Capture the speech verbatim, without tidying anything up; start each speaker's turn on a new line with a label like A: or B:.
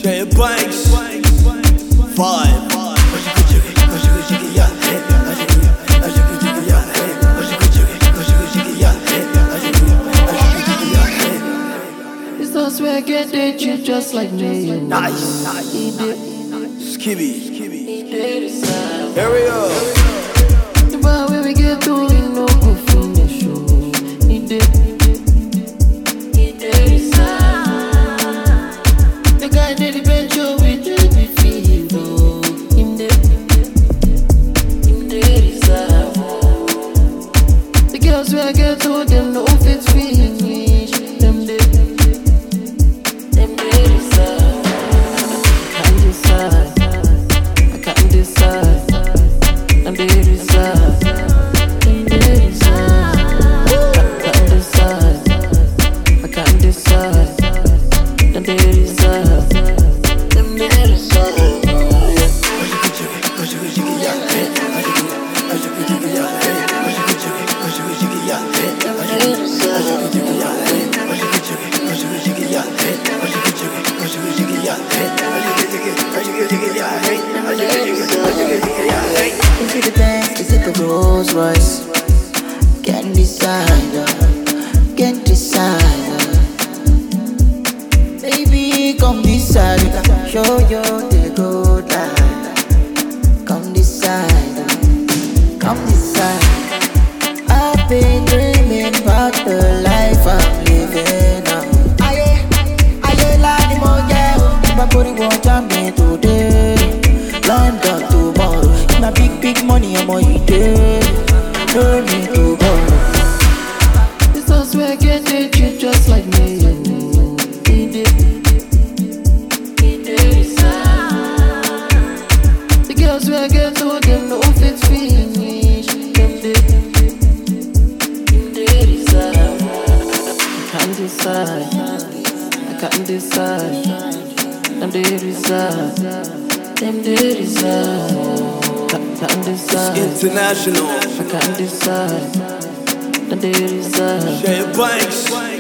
A: Jay Banks. Five.
B: It's us where I get they treat just like me.
A: Nice.
B: He did.
A: Skibby.
B: He did his side.
A: Ariel.
B: The bar where we get to, you know, go finish. oh. He did. He did his side. The guy did the bench, oh, we did the field. oh. Him did. Him did his side. The girls where I get to, them no fit finish. Them did. Them did his side. I can't decide. I can't decide. Them did his side. Them did his side. I can't decide. I can't decide. Them did his side. Them did his side.
C: Is it the Benz? Is it the Rolls Royce? Can't decide, uh, can't decide. uh. Baby, come decide. Show you the good life. Come decide, uh, come decide. I've been dreaming about the life I'm living now. Aye, aye, la di mo yeah. My body won't jam me today. London tomorrow. My big, big money, I'm on you day. No need to borrow.
B: It's us where I get they treat just like me. He did. He did his side. The girls where I get to, them no fit finish. Them did. Him did his side. I can't decide. I can't decide. Them did his side. Them did his side. Can't decide.
A: International.
B: I can't decide. Them did his side.
A: Jay Banks.